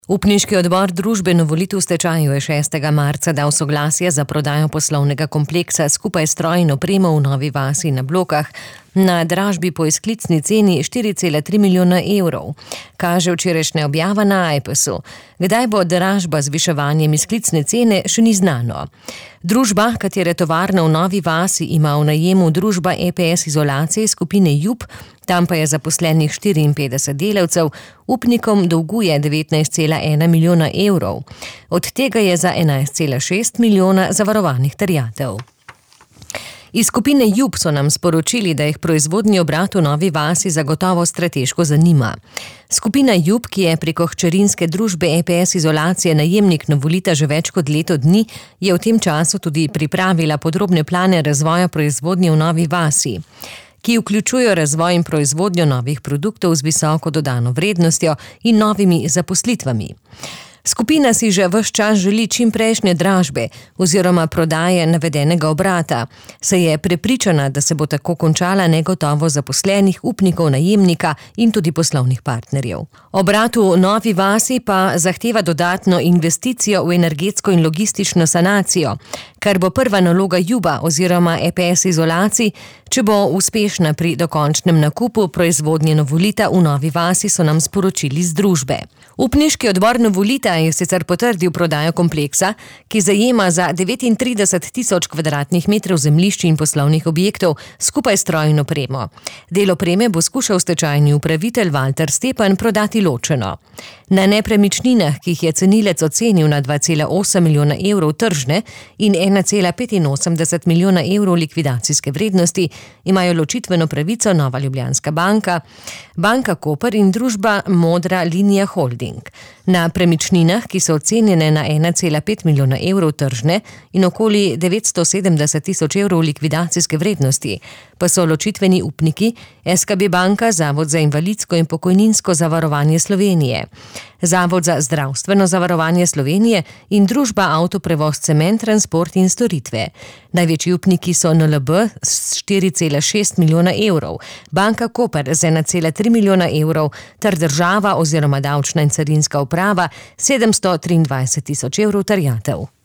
Upniški odbor družbe Novolit v stečaju je 6. marca dal soglasje za prodajo poslovnega kompleksa skupaj s stroj in opremo v Novi vasi na Blokah na dražbi po izklicni ceni 4,3 milijona evrov, kaže včerajšnja objava na Ajpesu. Kdaj bo dražba z zviševanjem izklicne cene, še ni znano. Družba, katere tovarna v Novi vasi, ima v najemu družba EPS izolacije skupine JUP, tam pa je zaposlenih 54 delavcev, upnikom dolguje 19,1 milijona evrov. Od tega je za 11,6 milijona zavarovanih terjatev. Iz skupine JUP so nam sporočili, da jih proizvodni obrat v Novi vasi zagotovo strateško zanima. Skupina JUP, ki je preko hčerinske družbe EPS izolacije najemnik Novolita že več kot leto dni, je v tem času tudi pripravila podrobne plane razvoja proizvodnje v Novi vasi, ki vključujejo razvoj in proizvodnjo novih produktov z visoko dodano vrednostjo in novimi zaposlitvami. Skupina si že ves čas želi čimprejšnje dražbe oziroma prodaje navedenega obrata, saj je prepričana, da se bo tako končala negotovost zaposlenih, upnikov, najemnika in tudi poslovnih partnerjev. Obrat v Novi vasi pa zahteva dodatno investicijo v energetsko in logistično sanacijo, kar bo prva naloga JUP-a oziroma EPS izolacij, če bo uspešna pri dokončnem nakupu proizvodnje Novolita v Novi vasi, so nam sporočili z družbe. Upniški odbor Novolita je sicer potrdil prodajo kompleksa, ki zajema za 39.000 kvadratnih metrov zemljišč in poslovnih objektov skupaj s stroj in opremo. Del opreme bo skušal stečajni upravitelj Valter Stepan prodati ločeno. Na nepremičninah, ki jih je cenilec ocenil na 2,8 milijona evrov tržne in 1,85 milijona evrov likvidacijske vrednosti, imajo ločitveno pravico Nova Ljubljanska banka, Banka Koper in družba Modra linija Holding. Na premičninah, ki so ocenjene na 1,5 milijona evrov tržne in okoli 970.000 evrov likvidacijske vrednosti, pa so ločitveni upniki SKB banka, Zavod za invalidsko in pokojninsko zavarovanje Slovenije, Zavod za zdravstveno zavarovanje Slovenije in družba Avtoprevoz Cement, transport in storitve. Največji upniki so NLB s 4,6 milijona evrov, Banka Koper z 1,3 milijona evrov ter država oziroma davčna in carinska uprava 723.000 evrov terjatev.